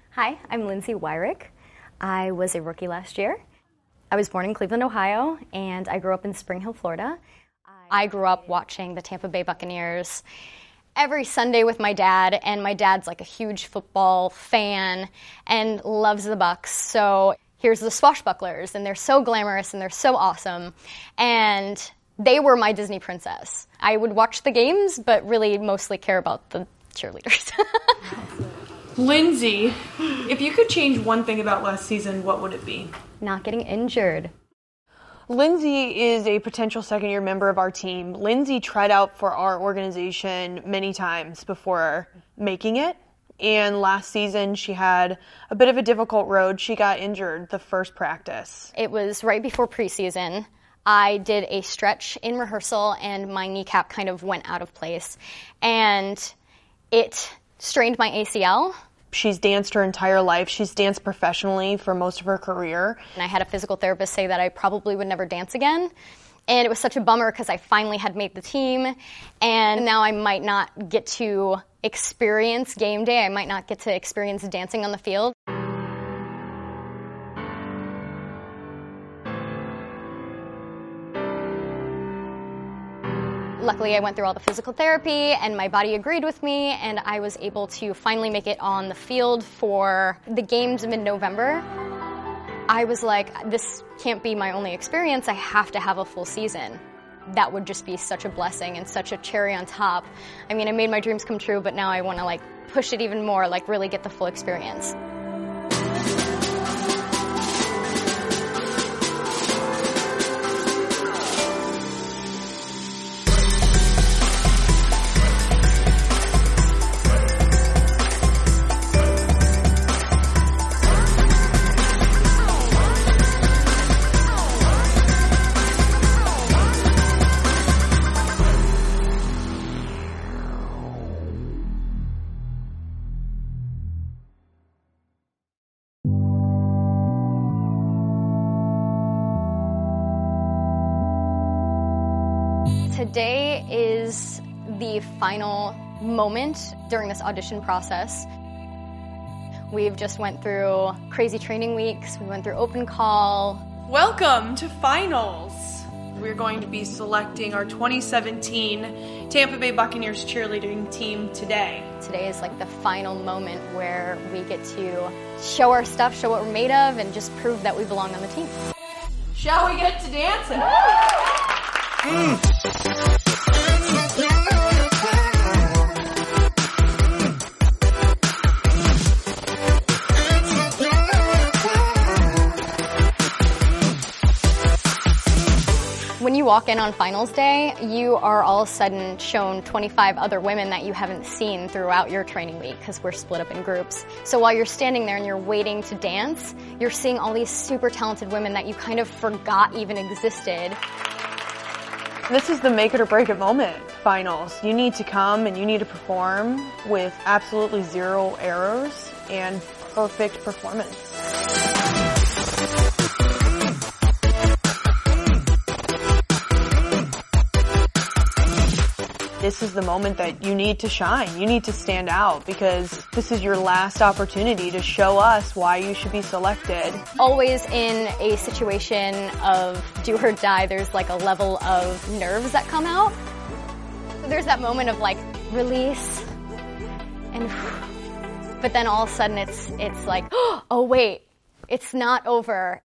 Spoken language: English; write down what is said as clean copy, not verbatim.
Hi, I'm Lindsay Wyrick. I was a rookie last year. I was born in Cleveland, Ohio, and I grew up in Spring Hill, Florida. I grew up watching the Tampa Bay Buccaneers every Sunday with my dad, and my dad's like a huge football fan and loves the Bucs. So here's the Swashbucklers, and they're so glamorous and they're so awesome. And they were my Disney princess. I would watch the games, but really mostly care about the cheerleaders. Lindsay, if you could change one thing about last season, what would it be? Not getting injured. Lindsay is a potential second-year member of our team. Lindsay tried out for our organization many times before making it. And last season, she had a bit of a difficult road. She got injured the first practice. It was right before preseason. I did a stretch in rehearsal, and my kneecap kind of went out of place. And it strained my ACL. She's danced her entire life. She's danced professionally for most of her career. And I had a physical therapist say that I probably would never dance again. And it was such a bummer because I finally had made the team, and now I might not get to experience game day. I might not get to experience dancing on the field. Luckily, I went through all the physical therapy, and my body agreed with me, and I was able to finally make it on the field for the games in mid-November. I was like, this can't be my only experience. I have to have a full season. That would just be such a blessing and such a cherry on top. I mean, I made my dreams come true, but now I want to push it even more, really get the full experience. Today is the final moment during this audition process. We've just went through crazy training weeks. We went through open call. Welcome to finals. We're going to be selecting our 2017 Tampa Bay Buccaneers cheerleading team today. Today is the final moment where we get to show our stuff, show what we're made of, and just prove that we belong on the team. Shall we get to dancing? When you walk in on finals day, you are all of a sudden shown 25 other women that you haven't seen throughout your training week because we're split up in groups. So while you're standing there and you're waiting to dance, you're seeing all these super talented women that you kind of forgot even existed. This is the make it or break it moment, finals. You need to come and you need to perform with absolutely zero errors and perfect performance. This is the moment that you need to shine. You need to stand out because this is your last opportunity to show us why you should be selected. Always in a situation of do or die, there's a level of nerves that come out. There's that moment of release and but then all of a sudden it's like, oh wait, it's not over.